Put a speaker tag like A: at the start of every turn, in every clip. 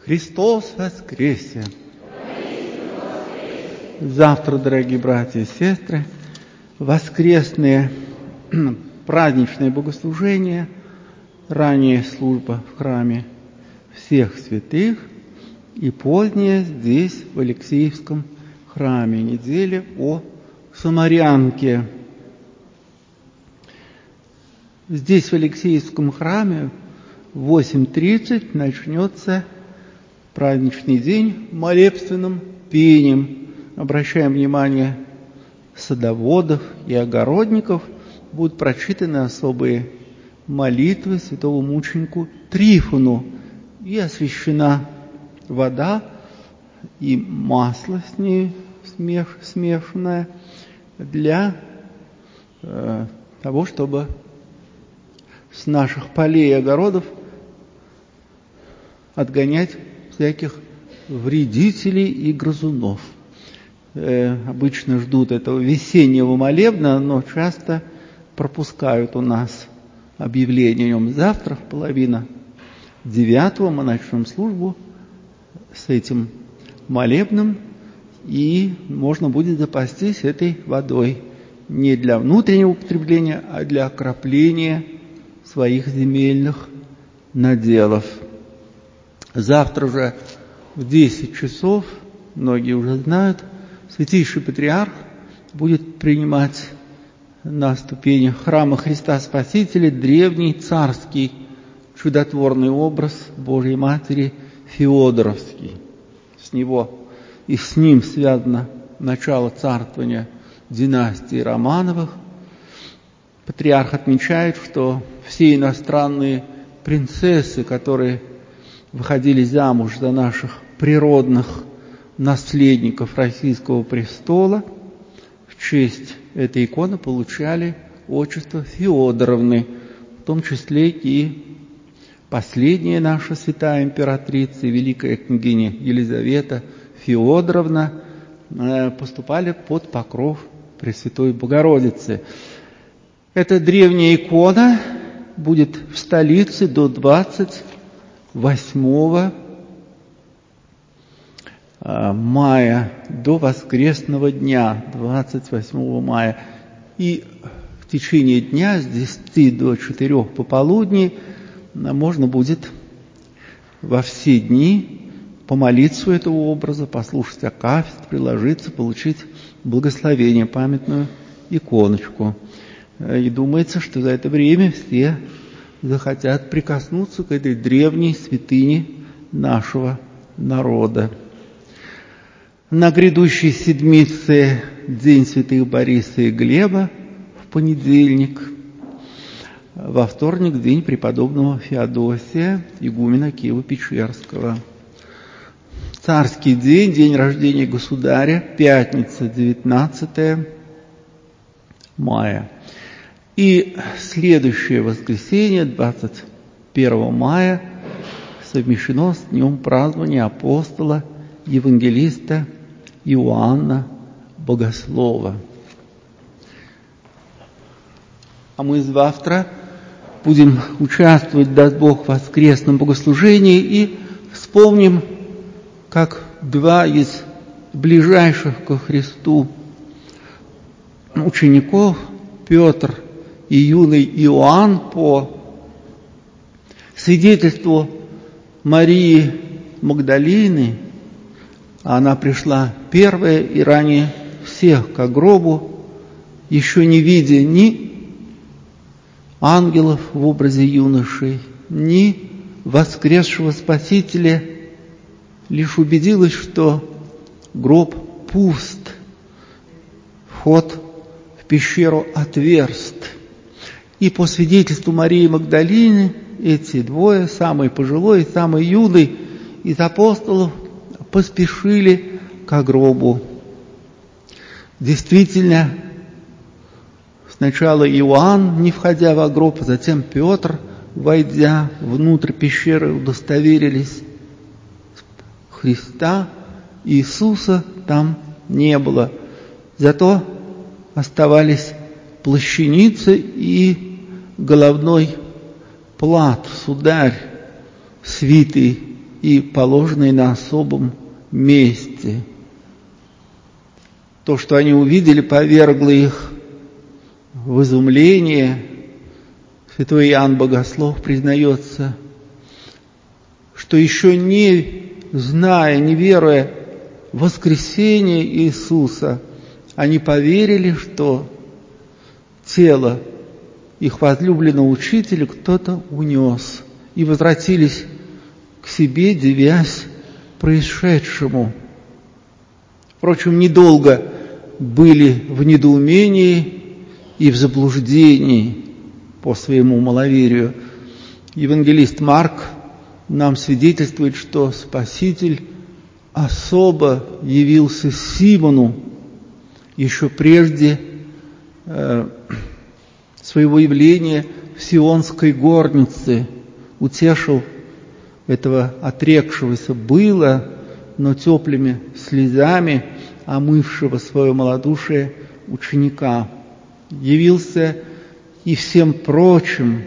A: Христос воскресе! Завтра, дорогие братья и сестры, воскресные праздничные богослужения, ранняя служба в храме всех святых и поздняя здесь, в Алексеевском храме, неделя о Самарянке. Здесь, в Алексеевском храме, в 8:30 начнется праздничный день молебственным пением. Обращаем внимание садоводов и огородников, будут прочитаны особые молитвы святому мученику Трифону, и освящена вода и масло с ней смешанное для того, чтобы с наших полей и огородов отгонять всяких вредителей и грызунов. Обычно ждут этого весеннего молебна, но часто пропускают у нас объявление о нем. Завтра в 8:30 мы начнем службу с этим молебном, и можно будет запастись этой водой не для внутреннего употребления, а для окропления своих земельных наделов. Завтра же в 10 часов, многие уже знают, Святейший Патриарх будет принимать на ступенях храма Христа Спасителя древний царский чудотворный образ Божьей Матери Феодоровский. С него и с ним связано начало царствования династии Романовых. Патриарх отмечает, что все иностранные принцессы, которые выходили замуж за наших природных наследников российского престола, в честь этой иконы получали отчество Феодоровны, в том числе и последняя наша святая императрица, великая княгиня Елизавета Феодоровна, поступали под покров Пресвятой Богородицы. Эта древняя икона будет в столице до 28 мая, до воскресного дня, 28 мая. И в течение дня с 10 до 4 пополудни можно будет во все дни помолиться у этого образа, послушать акафист, приложиться, получить благословение, памятную иконочку. И думается, что за это время все захотят прикоснуться к этой древней святыне нашего народа. На грядущей седмице День святых Бориса и Глеба в понедельник, во вторник День преподобного Феодосия, игумена Киево-Печерского. Царский день, день рождения государя, пятница, 19 мая. И следующее воскресенье, 21 мая, совмещено с днем празднования апостола, евангелиста Иоанна Богослова. А мы завтра будем участвовать, даст Бог, в воскресном богослужении и вспомним, как два из ближайших ко Христу учеников, Петр и юный Иоанн, по свидетельству Марии Магдалины, она пришла первая и ранее всех ко гробу, еще не видя ни ангелов в образе юношей, ни воскресшего Спасителя, лишь убедилась, что гроб пуст, вход в пещеру отверст. И по свидетельству Марии Магдалины, эти двое, самый пожилой и самый юный из апостолов, поспешили ко гробу. Действительно, сначала Иоанн, не входя во гроб, затем Петр, войдя внутрь пещеры, удостоверились: Христа, Иисуса там не было. Зато оставались плащаница и головной плат, сударь, свитый и положенные на особом месте. То, что они увидели, повергло их в изумление. Святой Иоанн Богослов признается, что еще не зная, не веруя в воскресение Иисуса, они поверили, что тело их возлюбленного учителя кто-то унес, и возвратились к себе, дивясь происшедшему. Впрочем, недолго были в недоумении и в заблуждении по своему маловерию. Евангелист Марк нам свидетельствует, что Спаситель особо явился Симону еще прежде своего явления в Сионской горнице, утешил этого отрекшегося было, но теплыми слезами омывшего свое малодушие ученика. Явился и всем прочим,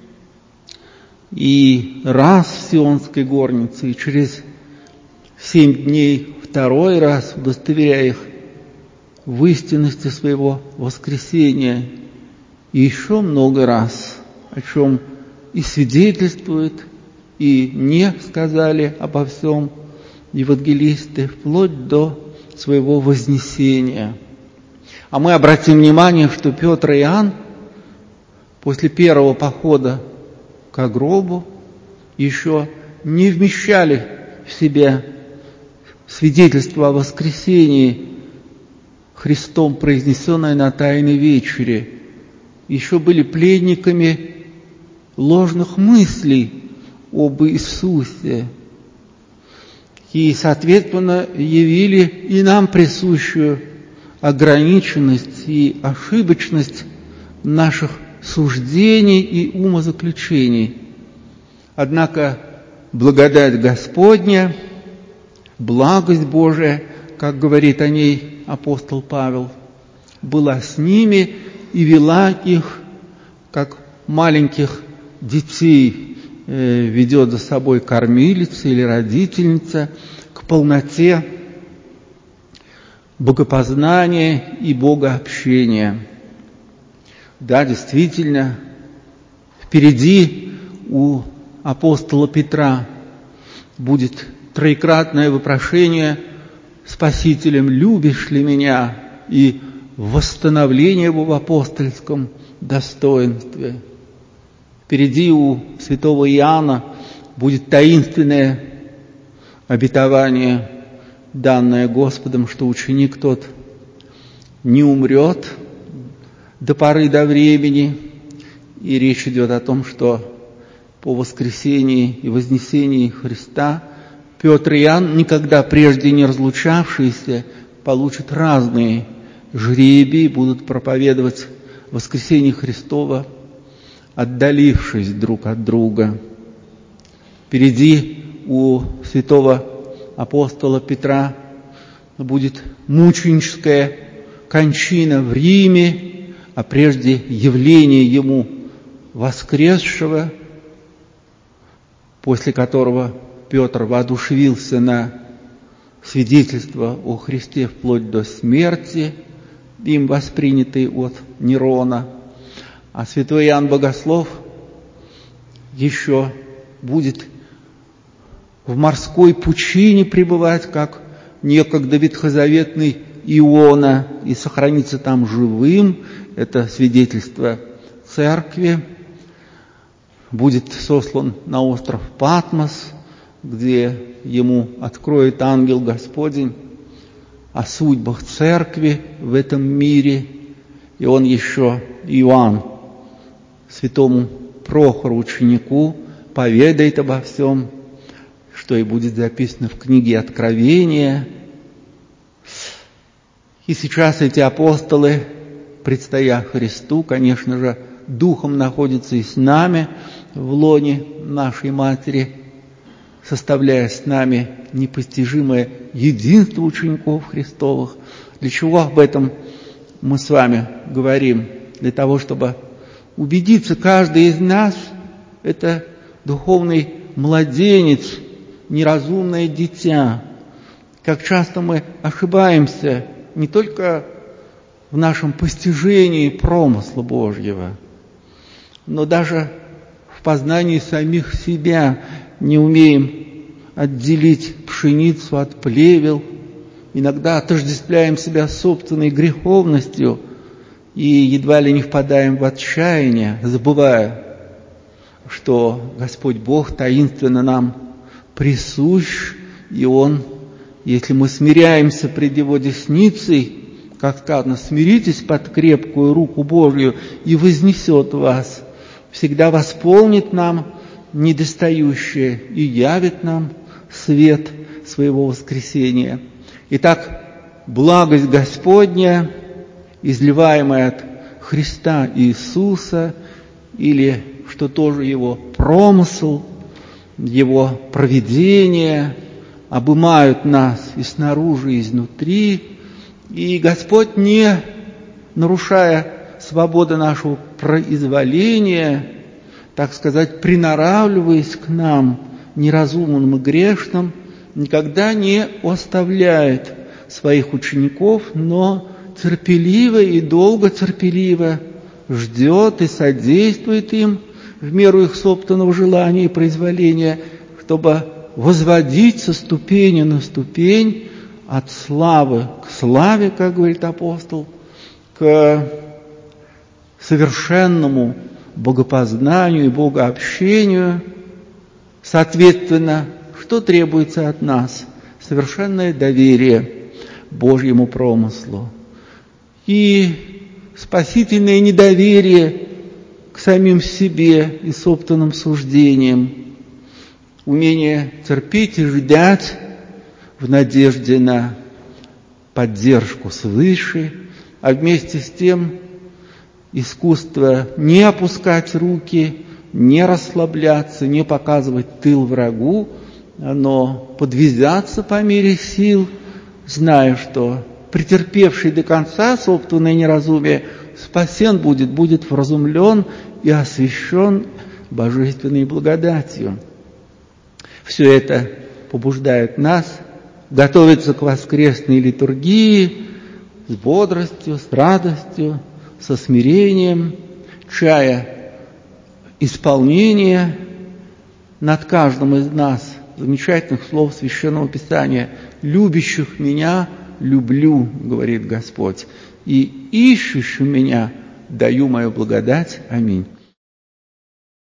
A: и раз в Сионской горнице, и через 7 дней второй раз, удостоверяя их в истинности своего воскресения, и еще много раз, о чем и свидетельствует, и не сказали обо всем евангелисты, вплоть до своего вознесения. А мы обратим внимание, что Петр и Иоанн после первого похода к гробу еще не вмещали в себя свидетельство о воскресении Христом, произнесенное на Тайной вечере. Еще были пленниками ложных мыслей об Иисусе. И, соответственно, явили и нам присущую ограниченность и ошибочность наших суждений и умозаключений. Однако благодать Господня, благость Божия, как говорит о ней апостол Павел, была с ними и вела их, как маленьких детей ведет за собой кормилица или родительница, к полноте богопознания и богообщения. Да, действительно, впереди у апостола Петра будет троекратное вопрошение Спасителем: «Любишь ли меня?» и восстановление его в апостольском достоинстве. Впереди у святого Иоанна будет таинственное обетование, данное Господом, что ученик тот не умрет до поры до времени. И речь идет о том, что по воскресении и вознесении Христа Петр и Иоанн, никогда прежде не разлучавшиеся, получат разные жребии, будут проповедовать воскресение Христова, отдалившись друг от друга. Впереди у святого апостола Петра будет мученическая кончина в Риме, а прежде явление ему воскресшего, после которого Петр воодушевился на свидетельство о Христе вплоть до смерти, им воспринятый от Нерона. А святой Иоанн Богослов еще будет в морской пучине пребывать, как некогда ветхозаветный Иона, и сохранится там живым. Это свидетельство церкви. Будет сослан на остров Патмос, где ему откроет ангел Господень о судьбах церкви в этом мире. И он еще, Иоанн, святому Прохору, ученику, поведает обо всем, что и будет записано в книге Откровения. И сейчас эти апостолы, предстоя Христу, конечно же, духом находятся и с нами в лоне нашей Матери, составляя с нами непостижимое единство учеников Христовых. Для чего об этом мы с вами говорим? Для того, чтобы убедиться, каждый из нас – это духовный младенец неразумное дитя. Как часто мы ошибаемся не только в нашем постижении промысла Божьего, но даже в познании самих себя не умеем отделить пшеницу от плевел, иногда отождествляем себя с собственной греховностью и едва ли не впадаем в отчаяние, забывая, что Господь Бог таинственно нам присущ, и Он, если мы смиряемся пред Его десницей, как сказано, смиритесь под крепкую руку Божью, и вознесет вас, всегда восполнит нам недостающее и явит нам свет своего воскресения. Итак, благость Господня, изливаемая от Христа Иисуса, или, что тоже Его промысл, Его провидение, обымают нас и снаружи, и изнутри, и Господь, не нарушая свободы нашего произволения, так сказать, приноравливаясь к нам, неразумным и грешным, никогда не оставляет своих учеников, но терпеливо и долготерпеливо ждет и содействует им в меру их собственного желания и произволения, чтобы возводить со ступени на ступень, от славы к славе, как говорит апостол, к совершенному богопознанию и богообщению. Соответственно, что требуется от нас? Совершенное доверие Божьему промыслу и спасительное недоверие к самим себе и собственным суждениям, умение терпеть и ждать в надежде на поддержку свыше, а вместе с тем искусство не опускать руки, не расслабляться, не показывать тыл врагу, но подвязаться по мере сил, зная, что претерпевший до конца собственное неразумие спасен будет вразумлен и освящен божественной благодатью. Все это побуждает нас готовиться к воскресной литургии с бодростью, с радостью, со смирением, чая исполнения над каждым из нас замечательных слов Священного Писания: «Любящих меня люблю, — говорит Господь, — и ищущим меня даю мою благодать». Аминь.